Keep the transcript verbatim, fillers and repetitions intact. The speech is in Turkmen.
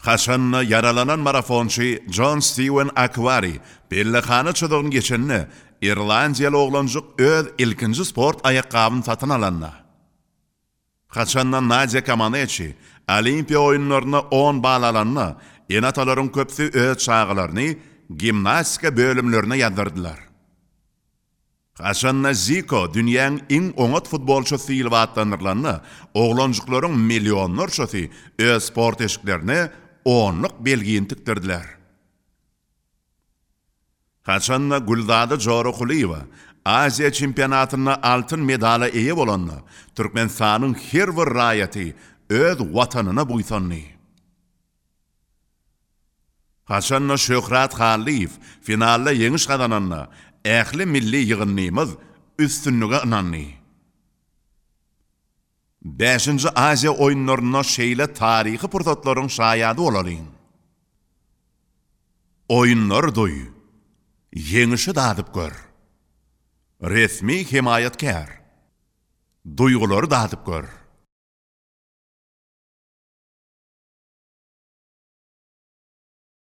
Haşanna yaralanan marafonçu John Steven Aquari bellikhana çödüğün geçenni İrlandiyalı oğlancık öz ilkinci sport ayakkabını satın alanna. Haşanna Nadia Comaneci Olimpiya oyunlarına on bal alanna, enataların köpsü öz çağılarını gimnastika bölümlerine yadırdılar. Haşanna Zico dünyanın en oňat futbolçusu ýyly atlanyrlanna, oğlancıkların milyonlarçasy öz sport eşiklerini onluk belgiýini tikdirdiler. Haşanna Guldada Jorokuliýewa Aziya çempionatyna altın medala eýe bolanna, Türkmenistanyň her bir raýaty öz watanyna buýsanly. Haşanna Şöhrat Haliýew finalda ýeňiş gadananna, ähli milli ýygynnymyz üstünlüge ynanly. beşinci Aziya oýunlaryna şeýle taryhy pursatlaryň şaýady bolalyn. Oýunlar doýy. Ýeňişi dadyp gör. Resmi himayatkar. Duýgulary dadyp gör.